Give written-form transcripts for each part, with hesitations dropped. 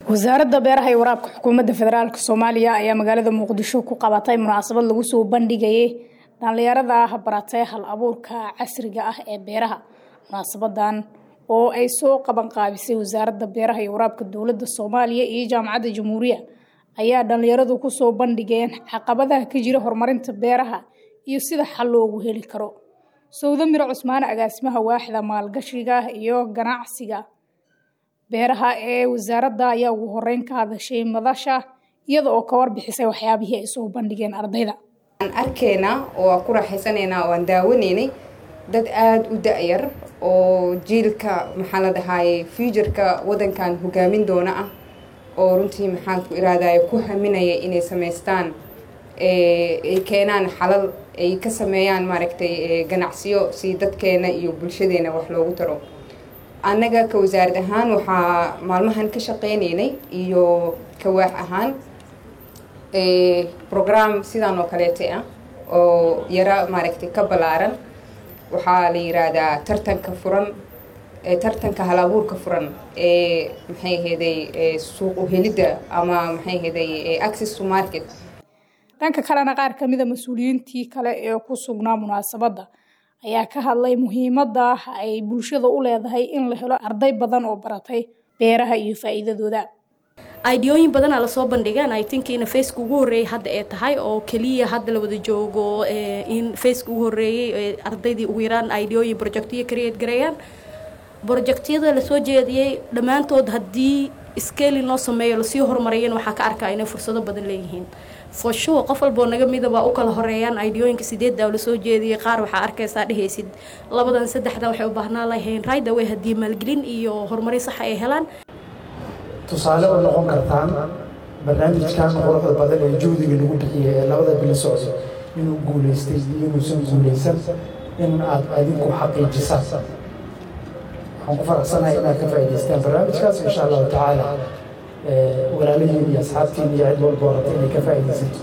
wasaaradda beeraha iyo waraabka xukuumadda federaalka Soomaaliya ayaa magaalada Muqdisho ku qabatay munaasabad lagu soo bandhigay dhalinyarada baratay hal abuurka casriga ah ee beeraha. Munaasabadan oo ay soo qaban qaabisay wasaaradda beeraha iyo waraabka dowladda Soomaaliya iyo jaamacadda Jamhuuriya ayaa dhalinyaradu ku soo bandhigeen caqabadaha ka jira horumarinta beeraha iyo sida xal loogu heli karo. Sawdamir Cusmaan agaasimaha waaxda maalgashiga iyo ganacsiga beeraha ee wasaaradda ayaa ugu horeyn ka hadashay madasha iyada oo ka warbixisay waxyaabihii ay soo bandhigeen ardayda. Aan arkeena oo ku raaxaysanayna oo aan daawaneynay dad aad u da'yar oo jiilka maxaa la dhahay future-ka wadankan hogaamin doona ah oo runtii maxaan ku iraadayo ku haminaya inay sameystaan ay keenaan xalal ay ka sameeyaan maaragtay ganacsiyo si dadkeena iyo bulshadeena wax loogu taro. Anaga ka wasaarad ahaan waxaa maalmahan ka shaqeynaynay iyo ka waax ahaan program sidaan oo kaleete ah oo yara maaragtay ka balaaran waxaa la yiraahdaa tartanka furan tartanka hal abuurka furan maxay ahaydey suuq u helidda ama maxay ahaydey access to market. dhanka kalena qaar ka mid ah mas'uuliyiintii kale ee ku sugnaa munaasabadda ayaa ka hadlay muhiimadda ay bulshada u leedahay in la helo arday badan oo baratay beeraha iyo faa'iidadooda. Ideooyin badan la soo bandhigeen I think in Facebook ugu horeeyay hadda ay tahay oo kaliya hadda la wada joogo in Facebook ugu horeeyay ardaydii ugu yaraan ideooyin projectiyo create gareeyaan. Projectiyada la soo jeediyay dhamaantood haddii scale loo sameeyo la sii horumariyeen waxaa ka arkaa inay fursado badan leeyihiin. For sure qof walba naga midaba u kala horeeyaan ideooyinka sideedda la soo jeediyay qaar waxa arkaysaa dhehaysid labadan saddexda waxay u baahnaa lahayn right away haddii maalgelin iyo horumarin sax ay helaan. tusaale u noqon kartaan barnaamijkan quruxda badan ee juhdiga lagu bixiyay ee labada bil socdo inuu guuleystay iyo inuusan guuleysan in aad adinku xaqiijisaan. waxaan ku faraxsanahay inaad ka faa'iidaystaan barnaamijkaas insha allahu tacaala walaalihii iyo asxaabtiin iyo cid walba rabta inay ka faa'iidaysato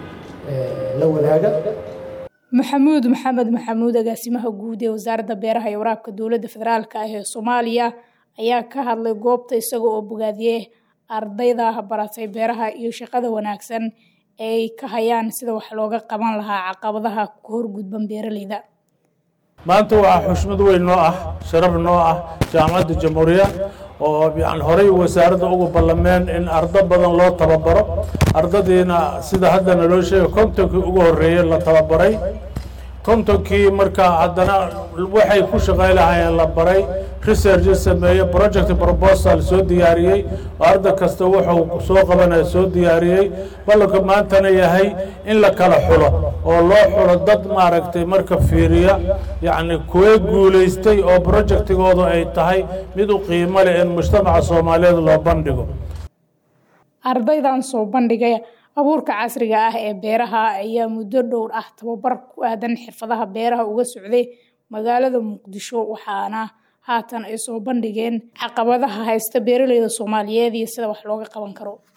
la wadaaga. Maxamuud Maxamuud agaasimaha guud ee wasaaradda beeraha iyo waraabka dowladda federaalka ah ee Soomaaliya ayaa ka hadlay goobta isaga oo bogaadiyay ardayda baratay beeraha iyo shaqada wanaagsan ay ka hayaan sida wax looga qaban lahaa caqabadaha ku horgudban beeralayda. maanta waa xushmad weyn noo ah sharaf noo ah jaamacadda Jamhuuriya oo horey wasaaradda ugu ballameen in arday badan loo tababaro ardaydeena sida hadda naloo sheegay kontonkii ugu horeeyay la tababaray kontonkii marka haddana waxay ku shaqeynayaan la baray research sameeyay project proposal soo diyaariyay arday kasta wuxuu soo qabanay soo diyaariyay balka maantana yahay in la kala xulo oo loo xulo dad maaragtay marka fiiriya yani kuwa guuleystay oo projectigoodu ay tahay mid u qiimo leh in mujtamaca Soomaaliyeed loo bandhigo. ardaydan soo bandhigay abuurka casriga ah ee beeraha ayaa muddo dhowr ah tababar ku aadan xirfadaha beeraha uga socday magaalada Muqdisho waxaana haatan ay soo bandhigeen caqabadaha haysta beeralayda Soomaaliyeed iyo sida wax looga qaban karo.